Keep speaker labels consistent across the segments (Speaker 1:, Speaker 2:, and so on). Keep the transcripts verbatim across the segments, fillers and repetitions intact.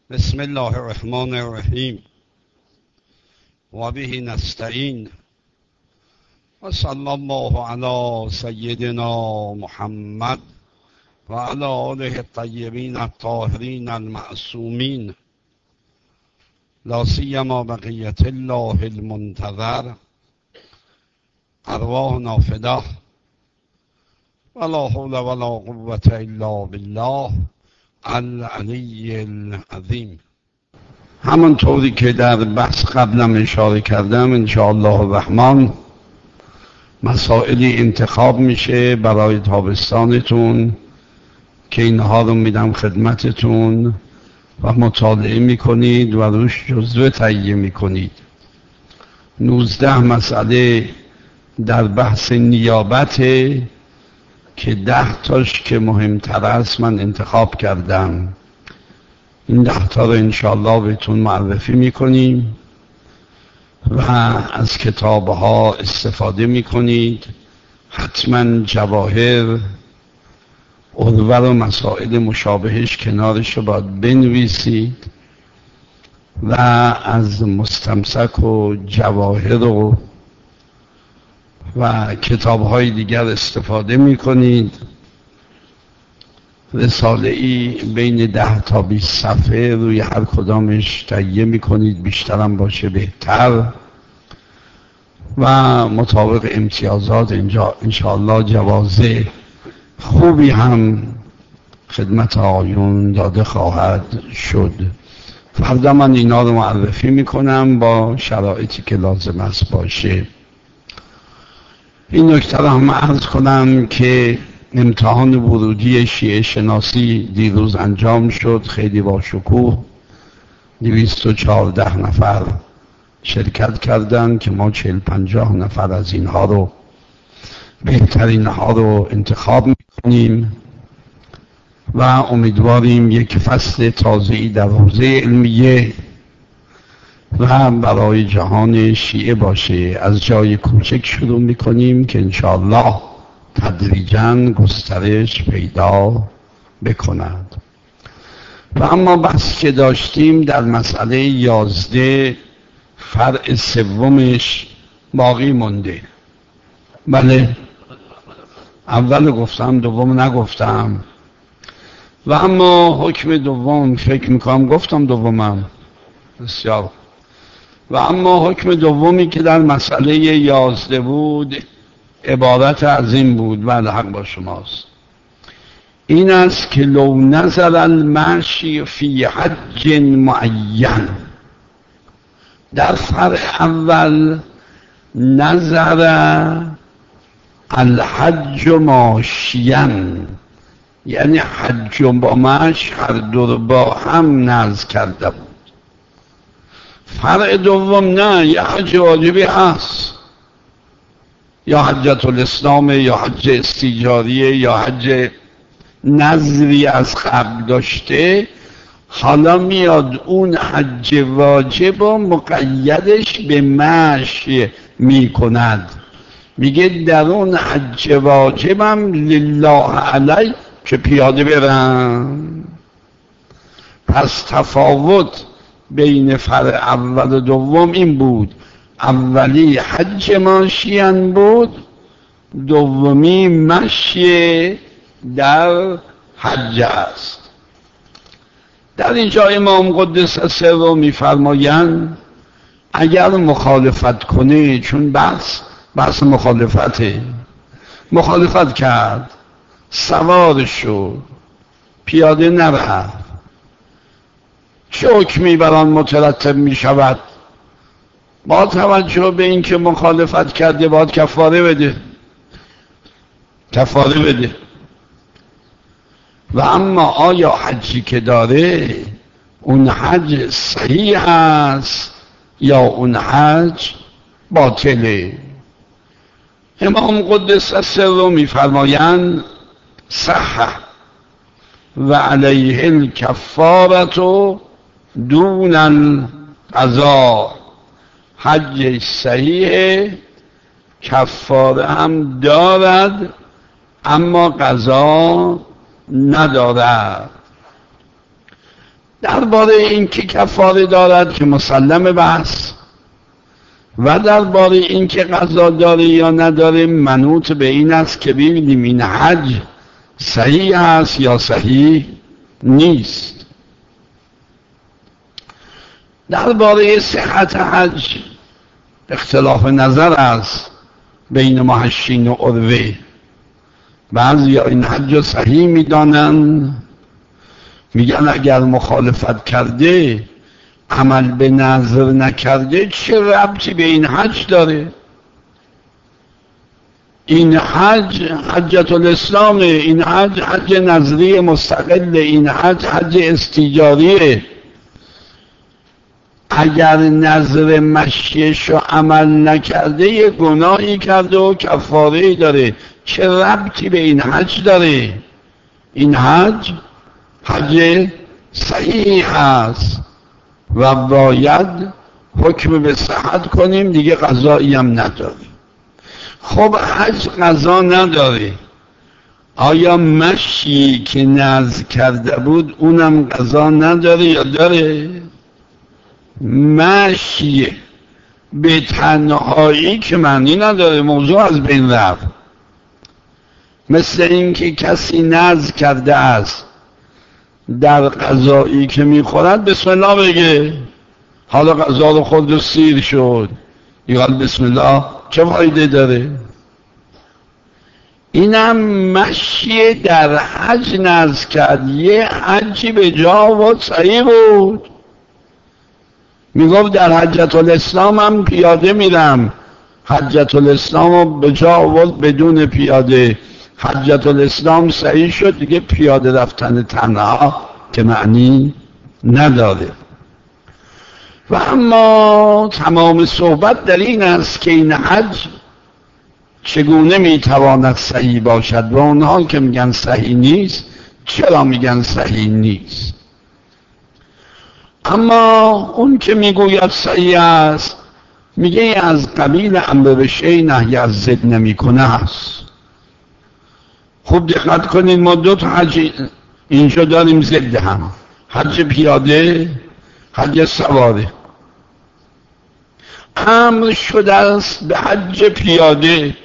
Speaker 1: بسم الله الرحمن الرحیم و به نستعین و صلی الله علی سیدنا محمد و علی آله الطیبین الطاهرین المعصومین لا سیما بقیت الله المنتظر ارواحنا فداه ولا حول ولا قوة الا بالله العلی العظیم. همانطوری که در بحث قبلم اشاره کردم انشاءالله الرحمن مسائلی انتخاب میشه برای تابستانتون که اینها رو میدم خدمتتون و مطالعه میکنید و روش جزوه تهیه میکنید. نوزده مسئله در بحث نیابت که ده تاش که مهمتر است من انتخاب کردم. این ده تا رو انشاءالله بهتون معرفی میکنیم و از کتاب ها استفاده میکنید. حتما جواهر عروه و مسائل مشابهش کنارش رو باید بنویسید و از مستمسک و جواهر و و کتاب های دیگر استفاده می کنید. رساله ای بین ده تا بیست صفحه روی هر کدامش تهیه می کنید، بیشترم باشه بهتر و مطابق امتیازات اینجا انشاءالله جوازه خوبی هم خدمت آقایون داده خواهد شد. فردا من اینا رو معرفی می کنم با شرایطی که لازم است باشه. این نکته را هم عرض کنم که امتحان ورودی شیعه شناسی دیروز انجام شد، خیلی با شکوه. دویست و چهارده نفر شرکت کردند که ما چهل پنجاه نفر از اینها رو بهترین ها رو انتخاب میکنیم و امیدواریم یک فصل تازه‌ای در حوزه علمیه و برای جهان شیعه باشه. از جای کوچک شروع میکنیم که انشاءالله تدریجاً گسترش پیدا بکند. و اما بحث که داشتیم در مسئله یازده فرع سومش باقی مونده. بله اول گفتم دوم نگفتم و اما حکم دوم فکر میکنم گفتم دومم بسیار. و اما حکم دومی که در مسئله یازده بود عبارت از این بود، بعد حق با شماست، این است که لو نظر المشی فی حج معین. در فرع اول نظر الحج ماشین، یعنی حج و با مش هر دو رو با هم نظر کرده بود. فرع دوم نه، یا حج واجبی هست، یا حجت الاسلام، یا حج استیجاریه، یا حج نظری از قبل داشته. حالا میاد اون حج واجب و مقیدش به مشی میکند، میگه در اون حج واجبم لله علی که پیاده برم. پس تفاوت بین فرع اول و دوم این بود، اولی حج ماشیان بود، دومی مشی در حج است. در اینجا امام قدس سره میفرمایند اگر مخالفت کنه، چون بحث بحث مخالفته، مخالفت کرد، سوار شد، پیاده نرفت، چه حکمی بر آن مترتب می شود؟ با توجه به اینکه مخالفت کرده باید کفاره بده، کفاره بده. و اما آیا حجی که داره اون حج صحیح است یا اون حج باطله؟ امام قدس سره میفرمایند صح و علیه الکفارة دون القضاء. حج صحیح، کفاره هم دارد اما قضا ندارد. درباره این که کفاره دارد که مسلم بحث، و درباره این که قضا داره یا نداره منوط به این است که ببینیم این حج صحیح است یا صحیح نیست. درباره صحت حج اختلاف نظر است بین محشین و عروه. بعضی این حج صحیح میدانن، میگن اگر مخالفت کرده، عمل به نظر نکرده، چه ربطی به این حج داره؟ این حج حجت الاسلام، این حج حج نظری مستقل، این حج حج استیجاریه. اگر نظر مشیش رو عمل نکرده یه گناهی کرده و کفاره داره، چه ربطی به این حج داره؟ این حج حج صحیح است و باید حکم به صحت کنیم، دیگه قضایی هم نداره. خب حج قضا نداره، آیا مشی که نذر کرده بود اونم قضا نداره یا داره؟ مشی به تنهایی که معنی نداره، موضوع از بین رفت. مثل این که کسی نذر کرده است در غذایی که میخورد بسم الله بگه، حالا غذا رو خورد و سیر شد، یقال بسم الله، چه فایده داره؟ اینم مشی در حج نذر کرد، یه حجی به جا و صحیح بود. میگفت در حجت الاسلام هم پیاده میرم، حجت الاسلام رو به جا آورد بدون پیاده، حجت الاسلام صحیح شد، دیگه پیاده رفتن تنها که معنی نداره. و اما تمام صحبت در این است که این حج چگونه میتواند صحیح باشد و اونها که میگن صحیح نیست چرا میگن صحیح نیست. اما اون که میگوید صحیح است میگه از قبیل امر به شیء نهی از ضد نمیکنه است. خوب دقت کنید، ما دو تا حج اینجا داریم ضد هم، حج پیاده، حج سواره. امر شده است به حج پیاده،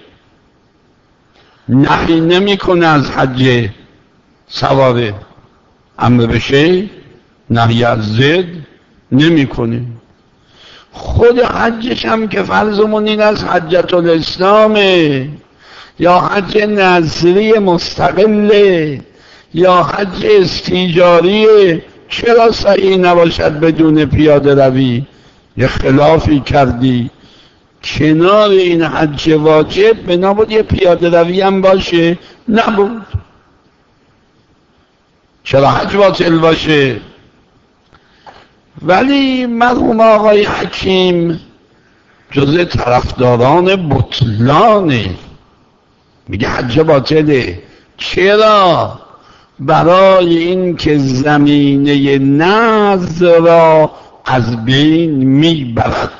Speaker 1: نهی نمیکنه از حج سواره. امر به شیء نهی از ضد نمیکنه. خود حجش هم که فرضمون این است حجت الاسلامه یا حج نظری مستقله یا حج استیجاریه، چرا صحیح نباشد بدون پیاده روی؟ یه خلافی کردی کنار این حج واجب به نبود یه پیاده روی هم باشه؟ نبود. چرا حج باطل باشه؟ ولی مرحوم آقای حکیم جزء طرفداران بطلانه، میگه حج باطله. چرا؟ برای این که زمینه نذر را از بین میبرد،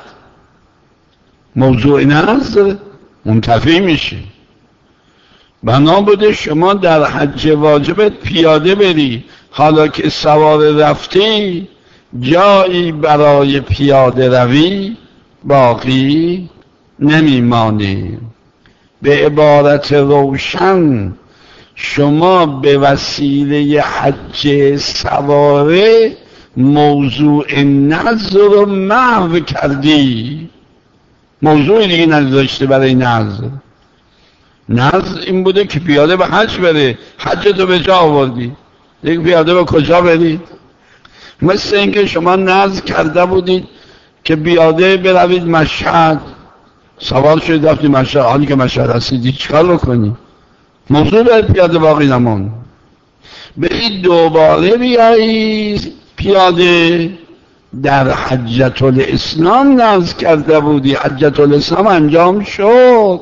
Speaker 1: موضوع نذر منتفی میشه. بنا بوده شما در حج واجبت پیاده بری، حالا که سوار رفتی جایی برای پیاده روی باقی نمیمانه. به عبارت روشن شما به وسیله حج سواره موضوع نذر رو محو کردی، موضوع دیگه نداشته برای نذر. نذر این بوده که پیاده به حج بره، حج تو به جا آوردی، دیگه پیاده به کجا برید؟ مثل اینکه شما نذر کرده بودید که پیاده بروید مشهد، سوار شدید رفتی مشهد، حالی که مشهد هستید چیکار بکنی؟ موضوع به پیاده باقی نمون. برید دوباره بیایید پیاده. در حجت الاسلام نذر کرده بودی، حجت الاسلام انجام شد،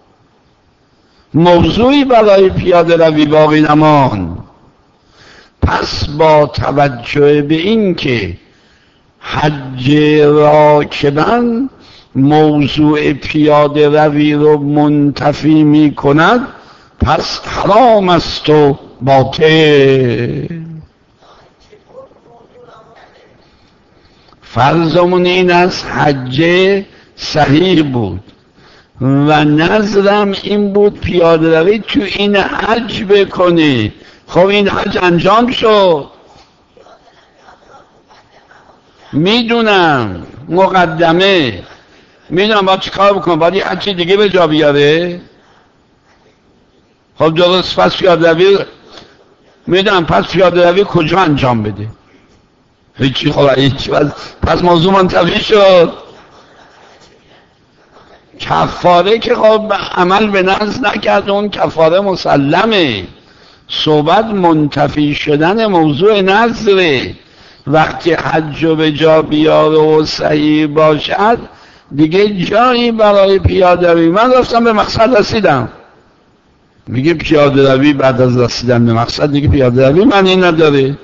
Speaker 1: موضوعی برای پیاده روی باقی نمان. پس با توجه به این که حج راکبان موضوع پیاده روی رو منتفی می کند، پس حرام است و باطل. فرضمون این است حج صحیح بود و نظرم این بود پیاده روی تو این حج بکنی. خب این حج انجام شد، میدونم مقدمه، میدونم باید چیکار بکنم، باید یه حج دیگه به جا بیاره. خب درست، پس پیاده روی میدونم، پس پیاده روی کجا انجام بده؟ هیچی. خب هیچی. پس موضوع منتفی شد. کفاره که خب عمل به نظر نکرد، اون کفاره مسلمه. صحبت منتفی شدن موضوع نظره. وقتی حج به جا بیاره و صحیح باشد دیگه جایی برای پیاده روی. من رفتم به مقصد رسیدم، میگه پیاده روی بعد از رسیدن به مقصد دیگه پیاده روی معنی نداره.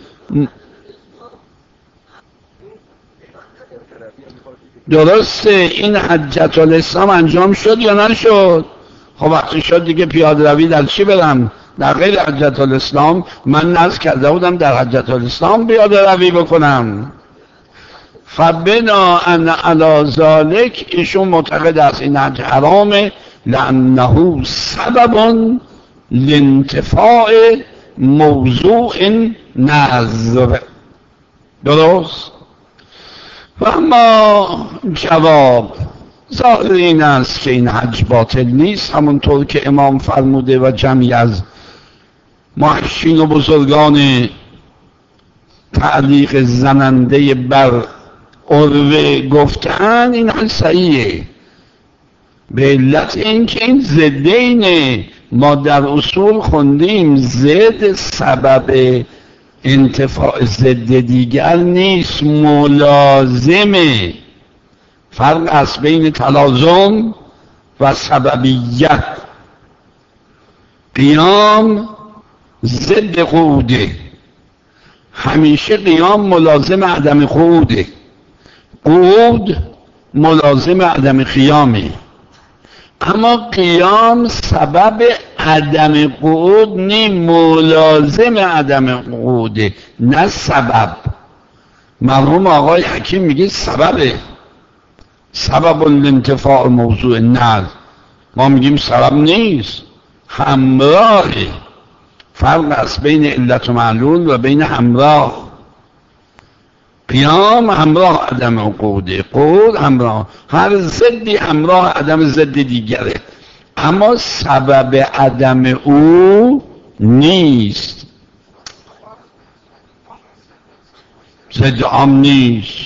Speaker 1: درسته، این حجت الاسلام انجام شد یا نشد؟ خب وقتی شد دیگه پیاده روی در چی برم؟ در غیر حجت الاسلام. من نذر کرده بودم در حجت الاسلام پیاده روی بکنم. فبنا ان علی ذلک، ایشون معتقد است این حج حرامه، لانه سبب لانتفاع موضوع نذر. درست؟ و اما جواب ظاهر این است که این حج باطل نیست، همونطور که امام فرموده و جمعی از محشین و بزرگان تعلیق زننده بر عروه گفتن. این حج صحیحه به علت اینکه این ضدینه. ما در اصول خوندیم ضد سبب انتفاع ضد دیگر نیست، ملازمه. فرق است بین تلازم و سببیت. قیام ضد قعوده، همیشه قیام ملازم عدم قعوده، قعود ملازم عدم قیامه. اما قیام سبب عدم قعود نی، ملازم عدم قعوده، نه سبب. مرحوم آقای حکیم میگه سببه، سبب الانتفاع موضوع نظر. ما میگیم سبب نیست، همراهه. فرق است بین علت و معلول و بین همراه. قیام همراه عدم قعوده، قعود همراه، هر ضدی همراه عدم ضد دیگره، اما سبب عدم او نیست. ضد عام نیست.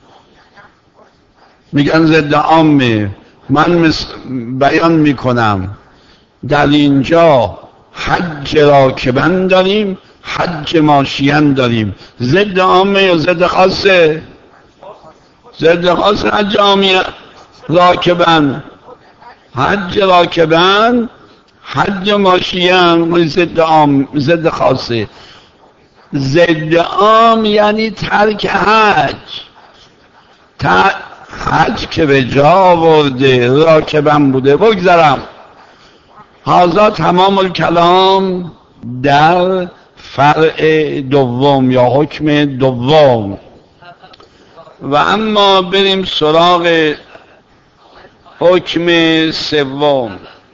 Speaker 1: میگن ضد عامه. من بیان میکنم در اینجا حج راکبن داریم، حج ماشیان داریم. ضد عامه یا ضد خاصه؟ ضد خاصه. حج عامی راکبن، حج راکبن، حج ماشیان ضد عام، ضد خاصه. ضد عام یعنی ترک حج. تا حج که به جا آورده راکبن بوده بگذارم. هذا تمام الکلام در فرع دوم یا حکم دوم. و اما بریم سراغ حکم سوم.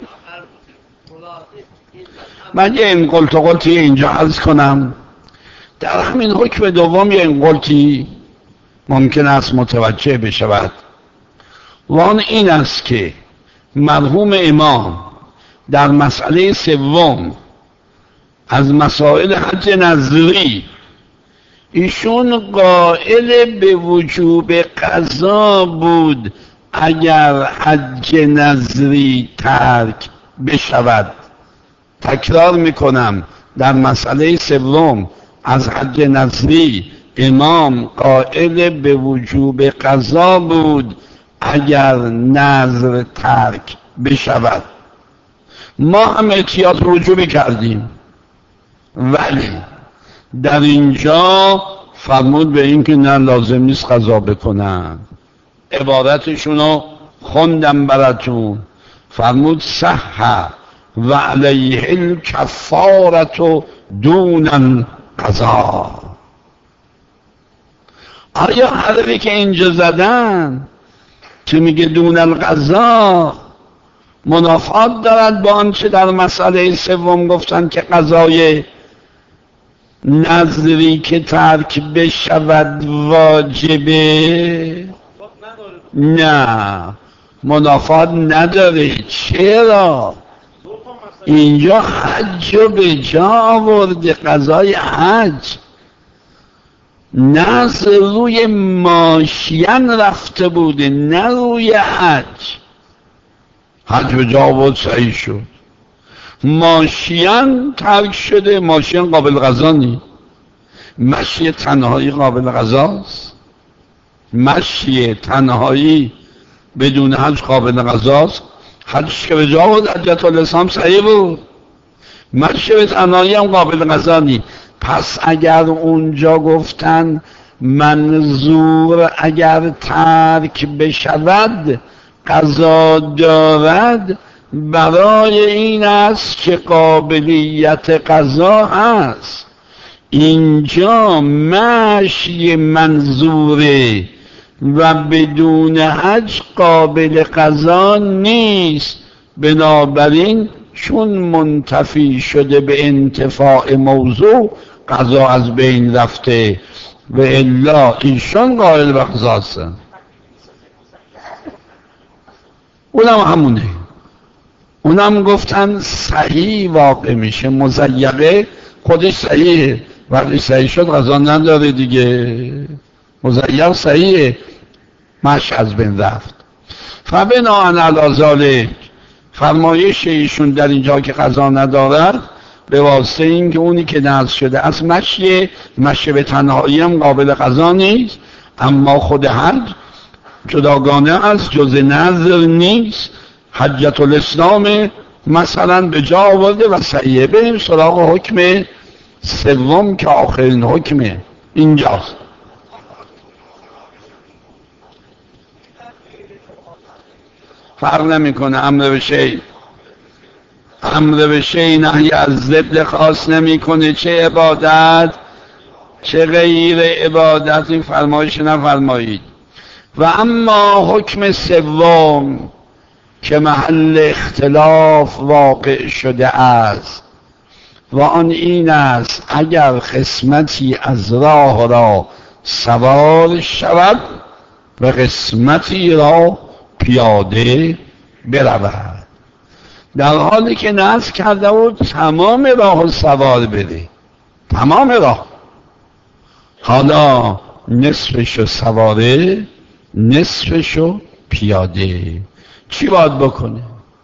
Speaker 1: من یه انقلت و قلتی اینجا عرض کنم. در همین حکم دوم یه انقلتی ممکن است متوجه بشود و آن این است که مرحوم امام در مسئله سوم از مسائل حج نظری ایشون قائل به وجوب قضا بود اگر حج نظری ترک بشود. تکرار میکنم، در مسئله سوم از حج نظری امام قائل به وجوب قضا بود اگر نظر ترک بشود. ما هم احتیاط وجوبی کردیم، ولی در اینجا فرمود به این که نه لازم نیست قضا بکنن. عبارتشونو خوندم براتون. فرمود صح و علیه الکفارة دون القضا. آیا حرفی که اینجا زدن که میگه دون القضا منافات دارد با آنچه در مسئله سوم گفتن که قضای نظری که ترک بشود واجبه؟ نه، منافات نداره. چرا؟ اینجا حج رو به جا آورده، قضای حج. نظر روی ماشین رفته بوده، نه روی حج. حج به جا آورد، صحیح شد. ماشین ترک شده، ماشین قابل قضا نیست. مشی تنهایی قابل قضاست؟ مشی تنهایی بدون حج قابل قضاست؟ حج که به جا بود، حجت الاسلام صحیح بود. مشی به تنهایی هم قابل قضا نیست. پس اگر اونجا گفتن منظور اگر ترک بشود قضا دارد، برای این است که قابلیت قضا هست. اینجا مشی منظوره و بدون حج قابل قضا نیست. بنابراین چون منتفی شده به انتفاع موضوع، قضا از بین رفته و الا ایشان قائل به قضا هستن. اونم همونه. اونم گفتن صحیح واقع میشه، مزیقه خودش صحیحه، وقتی صحیح شد قضا نداره دیگه. مزیق صحیحه، مش از بین رفت. فبناء علی ذلک، فرمایش ایشون در اینجا که قضا ندارد به واسطه این که اونی که نذر شده از مشی مشی به تنهایی هم قابل قضا نیست، اما خود حج جداگانه از جز نذر نیست. حجت الاسلام مثلا به جا آورده و صحیحه. بریم سراغ حکم سوم که آخرین حکمه اینجاست. فرق نمیکنه، امر به شی امر به شی نهی از ضد خاص نمیکنه، چه عبادت چه غیر عبادت. این فرمایش نفرمایید. و اما حکم سوم که محل اختلاف واقع شده است و آن این است اگر قسمتی از راه را سوار شود و قسمتی را پیاده برود، در حالی که نذر کرده و تمام راه سوار بده، تمام راه، حالا نصفشو سواره نصفشو پیاده. چی باید بکنه؟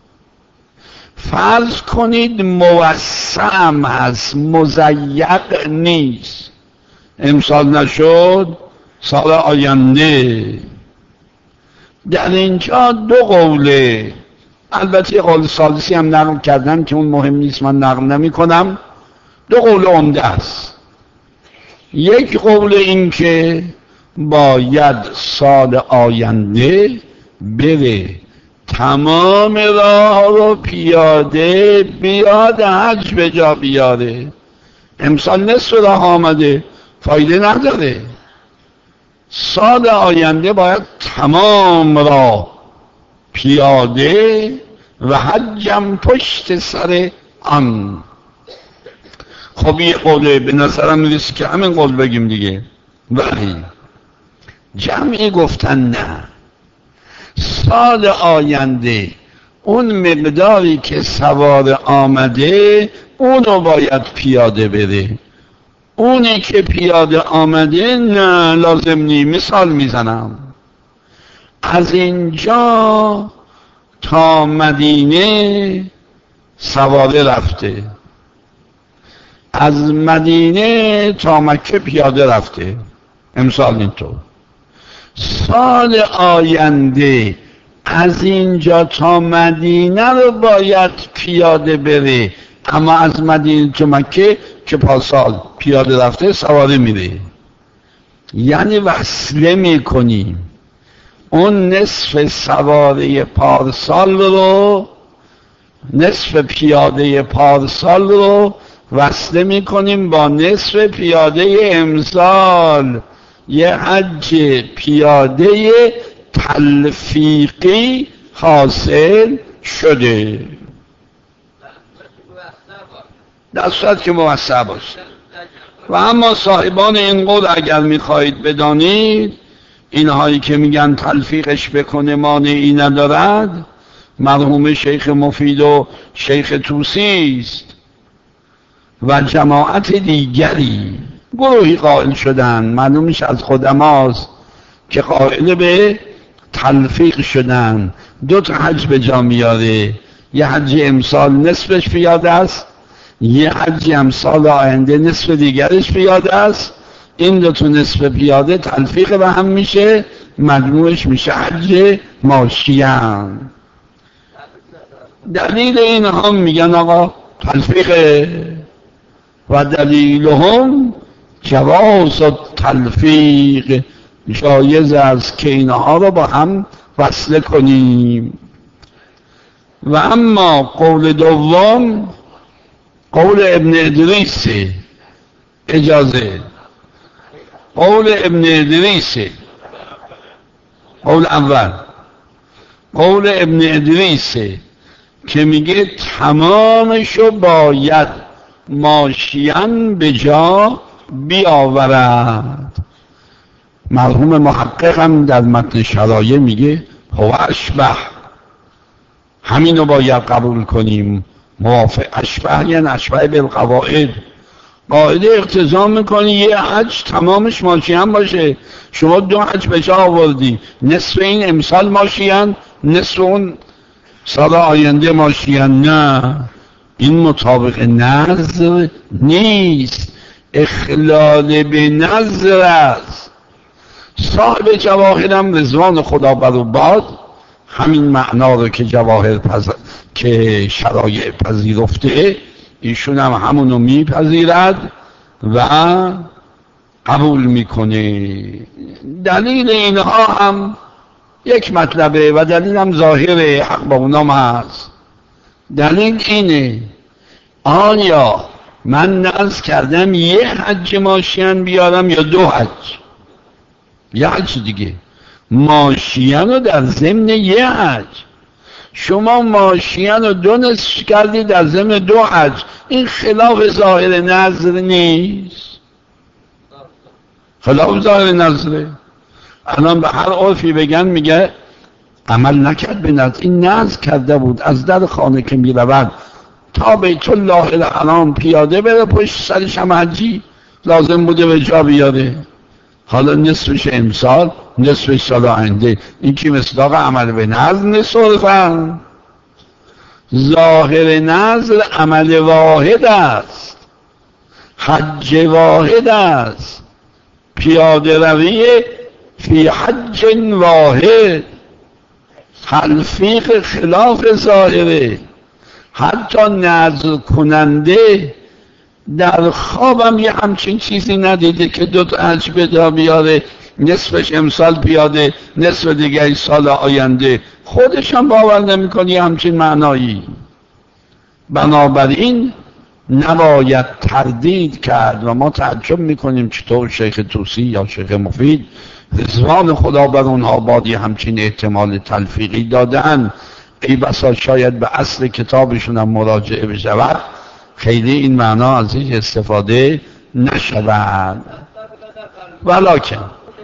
Speaker 1: فرض کنید موسم هست، مضیق نیست. امسال نشد، سال آینده. در اینجا دو قوله، البته قول ثالثی هم نقل کردن که اون مهم نیست، من نقل نمی کنم. دو قول عمده است. یک قول این که باید سال آینده بره تمام راه رو پیاده بیاد، حج به جا بیاره. امسال نصف راه آمده، فایده نداره. سال آینده باید تمام راه پیاده و حجم پشت سر آن. خب یه قوله به نظرم میرسه که همین قول بگیم دیگه. ولی جمعی گفتن نه، سال آینده اون مقداری که سوار آمده اونو باید پیاده بره، اونی که پیاده آمده نه لازم نی. مثال میزنم، از اینجا تا مدینه سواره رفته، از مدینه تا مکه پیاده رفته، امسال اینطور. سال آینده از اینجا تا مدینه رو باید پیاده بره، اما از مدینه تا مکه که پاسال پیاده رفته سواره میره. یعنی وصله میکنیم اون نصف سواره پارسال رو، نصف پیاده پارسال رو وصله میکنیم با نصف پیاده امسال. یه حج پیاده تلفیقی حاصل شده، در صورت که موسع باشه. و اما صاحبان این قول اگر میخواهید بدانید، اینهایی که میگن تلفیقش بکنه مانعی ندارد، مرحوم شیخ مفید و شیخ طوسی است و جماعت دیگری، گروهی قائل شدن، معلومش از خودماست که قائل به تلفیق شدن. دو تا حج به جا میاره، یه حج امسال نصفش پیاده است، یه حج امسال آینده نصف دیگرش پیاده است. این دو تا نصف پیاده تلفیق به هم میشه، مجموعش میشه حج ماشیان. دلیل اینها میگن آقا تلفیقه و دلیلهم جواز تلفیق، جایز است که اینها رو با هم وصله کنیم. و اما قول دوم قول ابن ادریس، اجازه قول ابن ادریس، قول اول قول ابن ادریس که میگه تمامشو باید ماشیان به جا بیاورد. مرحوم محقق هم در متن شرایع میگه هو اشبه، همینو باید قبول کنیم. موافق اشبه یعنی اشبه بالقواعد، قاعده اقتضا میکنی یه حج تمامش ماشیان باشه. شما دو حج به جا آوردی، نصف این امسال ماشیان، نصف اون سال آینده ماشیان. نه، این مطابق نظر نیست، اخلال به نظر است. صاحب جواهر هم رضوان خدا بر او باد همین معنا رو که جواهر پز... که شرایع پذیرفته، ایشون هم همونو میپذیرد و قبول میکنه. دلیل اینها هم یک مطلبه و دلیل هم ظاهره، حق با اونام هست. دلیل اینه آیا من نذر کردم یه حج ماشیان بیارم یا دو حج؟ یه حج دیگه، ماشیان رو در ضمن یه حج. شما ماشیان رو دو نصف کردی در ضمن دو حج، این خلاف ظاهر نظر نیست؟ خلاف ظاهر نظره. الان به هر عرفی بگن میگه عمل نکرد به نظر، این نظر کرده بود از در خانه که میرود تا بیت الله الحرام پیاده بره، پشت سرش هم حجی لازم بوده به جا بیاره. حالا نصفش امسال، نصفش سال آینده، این که مصداق عمل به نظر نصرفن. ظاهر نظر عمل واحد است، حج واحد است، پیاده روی فی حج واحد. تلفیق خلاف ظاهره. حتی نظر کننده در خوابم یه همچین چیزی ندیده که دو تا حج به جا بیاره، نصفش امسال پیاده، نصف دیگه سال آینده. خودش هم باور نمی‌کنه یه همچین معنایی. بنابراین نباید تردید کرد و ما تعجب میکنیم چطور شیخ طوسی یا شیخ مفید رضوان خدا بر اونها بادی همچین احتمال تلفیقی دادن. ای بسا شاید به اصل کتابشون هم مراجعه بشود، خیلی این معنا ازش استفاده نشود. ولکن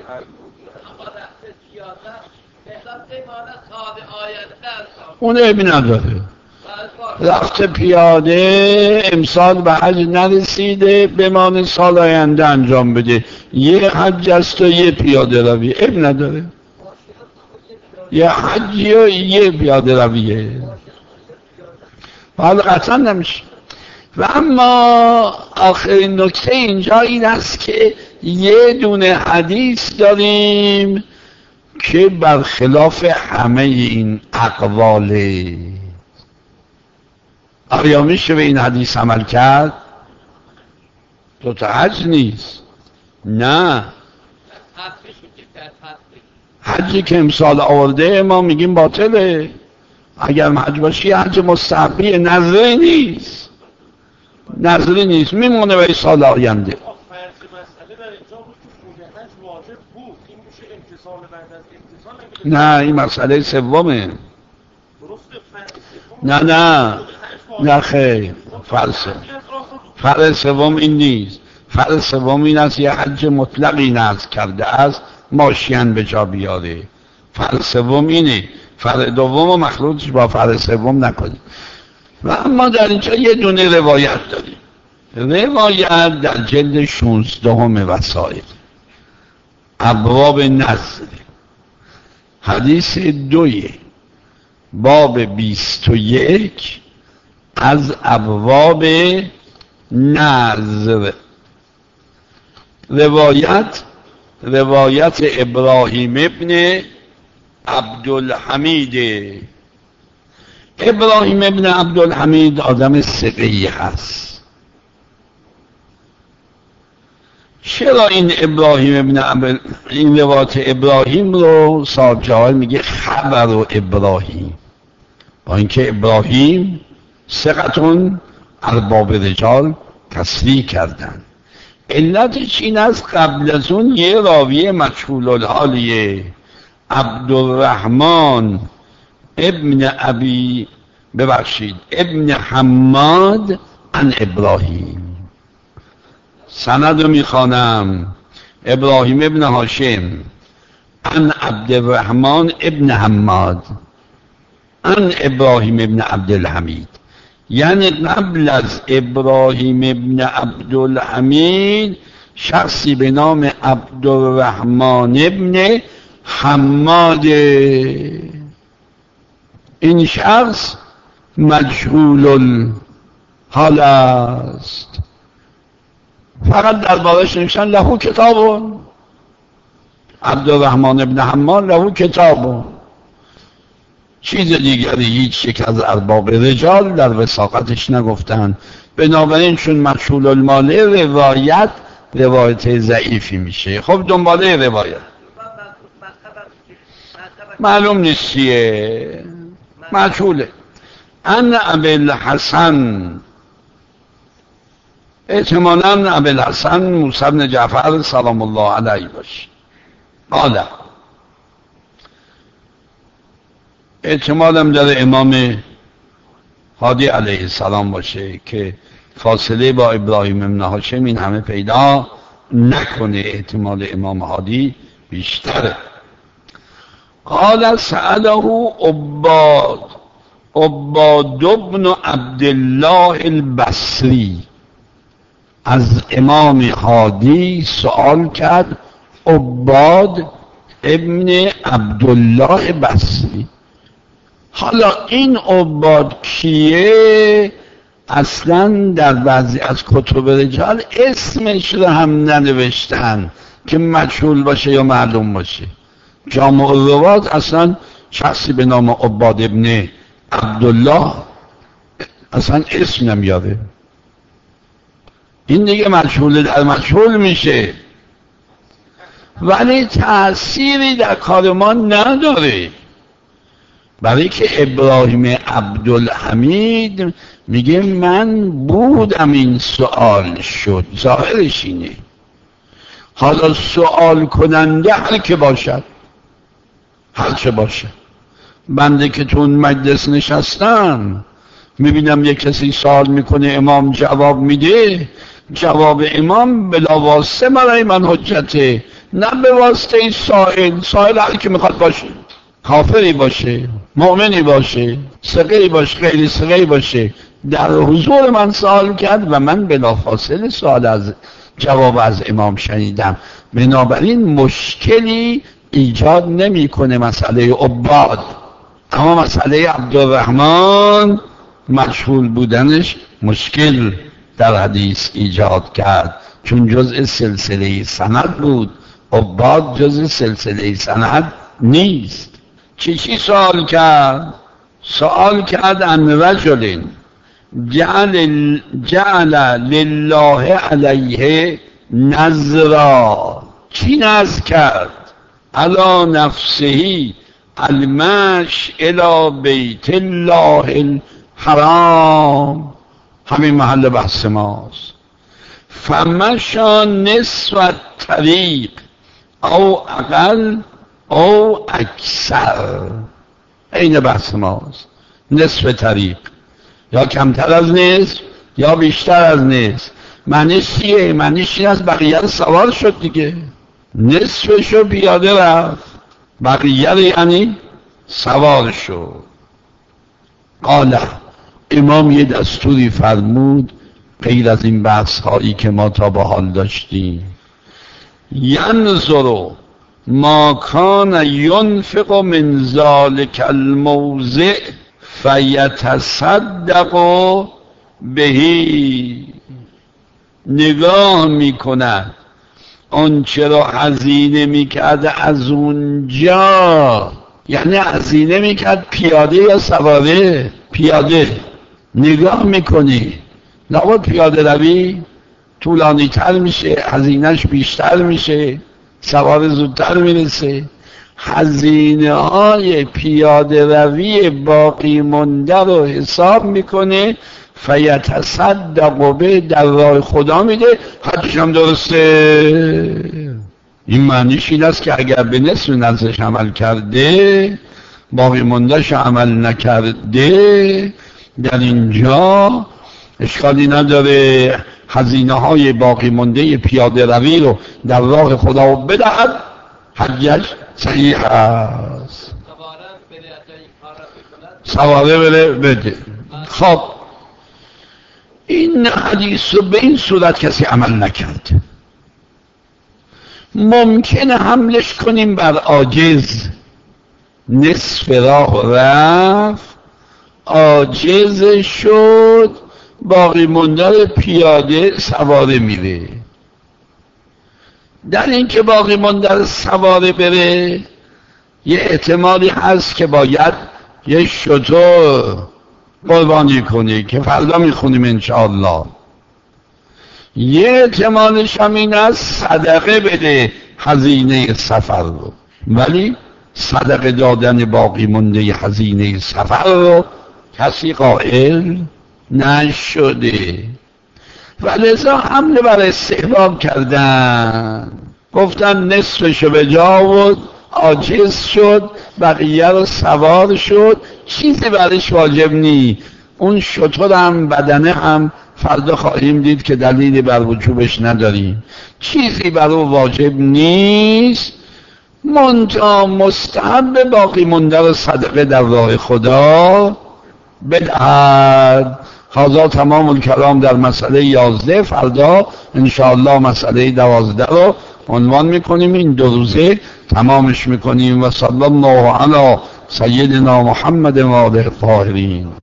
Speaker 1: اون عیبی نداره. رفت پیاده امسال به حج نرسیده، بمانه سال آینده انجام بده. یه حج است و یه پیاده روی، عیب نداره. یه حجی و یه پیاده رویه، حالا قطعا نمیشه. و اما آخرین نکته اینجا این است که یه دونه حدیث داریم که برخلاف همه این اقواله. آیا میشه به این حدیث عمل کرد؟ تو تا حج نیست. نه، حجی که امسال آورده ما میگیم باطله. اگر حج باشی حج مستحبی، نظری نیست، نظری نیست، میمونه به سال آینده.
Speaker 2: مسئله در اینجا بود که خود حج واجب
Speaker 1: نه این مسئله سومه. نه نه نه خیر، فرض فرض سوم این نیست. فرض سوم این است یه حج مطلقی نذر کرده است ماشین به جا بیاره. فرض سوم اینه. فرض دوم و مخلوطش با فرض سوم نکنیم. و اما در اینجا یه دونه روایت داریم. روایت در جلد شانزدهم وسائل ابواب نذر، حدیث دوی باب بیست و یک از ابواب نذر. روایت روایت ابراهیم ابن عبدالحمید. ابراهیم ابن عبدالحمید آدم ثقه‌ای هست. چرا این ابراهیم ابن عبد این روایت ابراهیم رو صاحب جواهر میگه خبر و ابراهیم، با اینکه ابراهیم ثقتون ارباب رجال تصریح کردن. علتش این از قبل از اون یه راوی مجهول الحالیه، عبدالرحمن ابن ابی ببخشید ابن حماد عن ابراهیم. سند رو میخوانم. ابراهیم ابن هاشم عن عبدالرحمن ابن حماد عن ابراهیم ابن عبدالحمید، یعنی قبل از ابراهیم ابن عبدالحمید شخصی به نام عبدالرحمن ابن حماد. این شخص مجهول الحال است، فقط دربارش نوشتن له کتاب. عبدالرحمن ابن حماد له کتاب، چیز دیگری هیچ یک از ارباب رجال در وثاقتش نگفتن. بنابراین چون مجهول الماله روایت روایت ضعیفی میشه. خب دنباله روایت معلوم نیست چیه، مجهوله. ان ابوالحسن، احتمالاً ابوالحسن موسی بن جعفر سلام الله علیه باشه. قال احتمالم داره امام هادی علیه السلام باشه که فاصله با ابراهیم ابن هاشم این همه پیدا نکنه، احتمال امام هادی بیشتره. قال سأله عباد عباد ابن عبدالله البصری، از امام هادی سوال کرد عباد ابن عبدالله بصری. حالا این عباد کیه؟ اصلا در بعضی از کتب رجال اسمش رو هم ننوشتن که مجهول باشه یا معلوم باشه. جامع الروات اصلا شخصی به نام عباد ابن عبدالله اصلا اسم نمیاره. این دیگه مجهول در مجهول میشه، ولی تأثیری در کار ما نداره، برای که ابراهیم عبدالحمید میگه من بودم این سوال شد، ظاهرش اینه. حالا سوال کننده هر که باشد، هر چه باشه، بنده که تو اون مجلس نشستم میبینم یک کسی سوال میکنه امام جواب میده، جواب امام بلا واسطه برای من حجته، نه به واسطه سائل. سائل هر که میخواد باشه، کافری باشه، مؤمنی باشه، ثقه‌ای باشه، غیر ثقه‌ای باشه، در حضور من سوال کرد و من بلافاصله سوال از جواب از امام شنیدم. بنابراین مشکلی ایجاد نمیکنه مسئله عباد، اما مسئله عبدالرحمن مجهول بودنش مشکل در حدیث ایجاد کرد، چون جزء سلسله سند بود. عباد جزء سلسله سند نیست. چی چی سوال کرد؟ سوال کرد ان رجل جعل جعل لله علیه نذرا. چی نذر کرد؟ علی نفسه المش الی بیت الله الحرام. همین محل بحث ماست. فمشا نصف طریق او اقل او اکثر، این بحث ماست، نصف طریق، یا کمتر از نصف یا بیشتر از نصف. معنیش چیه؟ معنیش این است بقیه رو سوار شد دیگه، نصفشو پیاده رفت، بقیه رو یعنی سوار شد. قال، امام یه دستوری فرمود غیر از این بحث هایی که ما تا به حال داشتیم. ینظر ما کان ینفق من ذلک الموضع فیتصدق بهی، نگاه میکند آنچه را هزینه میکرد از اونجا، یعنی هزینه میکرد پیاده یا سواره؟ پیاده. نگاه میکنی لابد پیاده روی طولانی تر میشه، هزینهش بیشتر میشه، سوار زودتر میرسه. هزینه های پیاده روی باقی مونده رو حساب میکنه، فیتصدق به، در راه خدا میده. حدش هم درسته. این معنیش این است که اگر به نصف نزدش عمل کرده، باقی موندهش عمل نکرده، در اینجا اشکالی نداره هزینه های باقی مونده پیاده روی رو در راه خدا بدهد، حجش صحیح است. سواره بله بده. خب این حدیث رو به این صورت کسی عمل نکرد، ممکنه حملش کنیم بر عاجز، نصف راه رفت، عاجز شد، باقی مونده پیاده سواره میره. در این که باقی مونده سواره بره، یه احتمالی هست که باید یه شتر قربانی کنی که فردا میخونیم انشاءالله. یه احتمالش هم این است صدقه بده هزینه سفر رو، ولی صدقه دادن باقی مونده هزینه سفر رو کسی قائل نشده، ولذا حمله بر استحباب کردن، گفتن نصفشو به جا آورد، عاجز شد، بقیه رو سوار شد، چیزی برش واجب نی. اون شتر هم بدنه هم فردا خواهیم دید که دلیلی بر وجوبش نداریم، چیزی بر او واجب نیست، منتها مستحب باقی مونده رو صدقه در راه خدا بدهد. هذا تمام الکلام در مسئله یازده. فردا انشاءالله مسئله دوازده رو عنوان میکنیم، این دو روزه تمامش میکنیم. و صلی الله علی سیدنا محمد و آله الطاهرین.